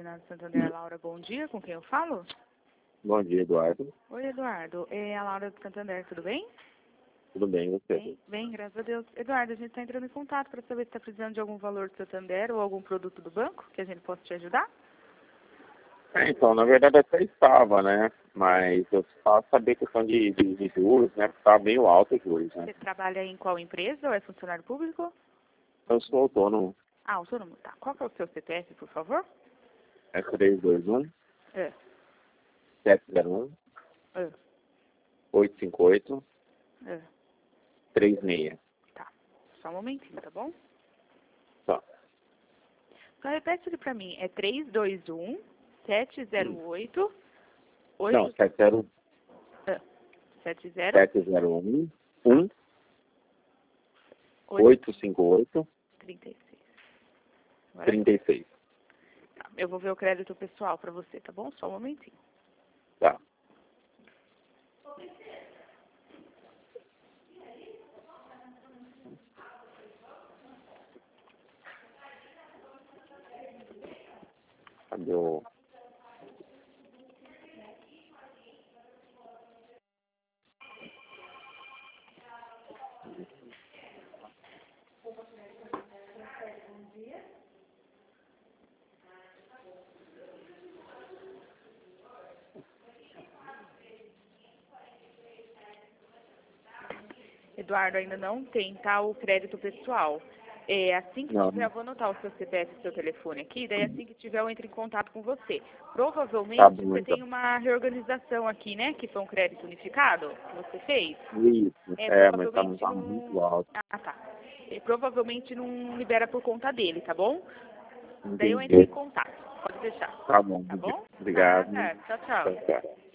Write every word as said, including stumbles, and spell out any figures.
Ginásio Santander, Laura, bom dia. Com quem eu falo? Bom dia, Eduardo. Oi, Eduardo. É a Laura do Santander, tudo bem? Tudo bem, e você? Bem, bem, graças a Deus. Eduardo, a gente está entrando em contato para saber se está precisando de algum valor do Santander ou algum produto do banco que a gente possa te ajudar. É, então, na verdade até estava, né? Mas eu só sabia questão de, de, de juros, né? Porque estava meio alto os juros, né? Você trabalha em qual empresa ou é funcionário público? Eu sou autônomo. Ah, autônomo, tá. Qual que é o seu C P F, por favor? É três dois um, É, sete zero um, é, oito cinco oito, é. três seis. Tá. Só um momentinho, tá bom? Só. Só repete ele pra mim. É três dois um, sete zero oito, oito... Não, sete zero É, sete zero um, um, oito cinco oito, trinta e seis. Agora trinta e seis. tá. Eu vou ver o crédito pessoal pra você, tá bom? Só um momentinho. Tá. Cadê o... Eduardo, ainda não tem, tá? O crédito pessoal. É, assim que Não. tiver, eu vou anotar o seu C P F e o seu telefone aqui, daí assim que tiver eu entro em contato com você. Provavelmente Tá bom, você então. tem uma reorganização aqui, né? Que foi um crédito unificado que você fez. Isso. É, É, mas tá, provavelmente tá não... muito alto. Ah, tá. É, provavelmente não libera por conta dele, tá bom? Daí eu entro em Entendi. contato. Pode deixar. Tá bom. Tá bom? Obrigado. Nada. Tchau, tchau. Tchau, tchau.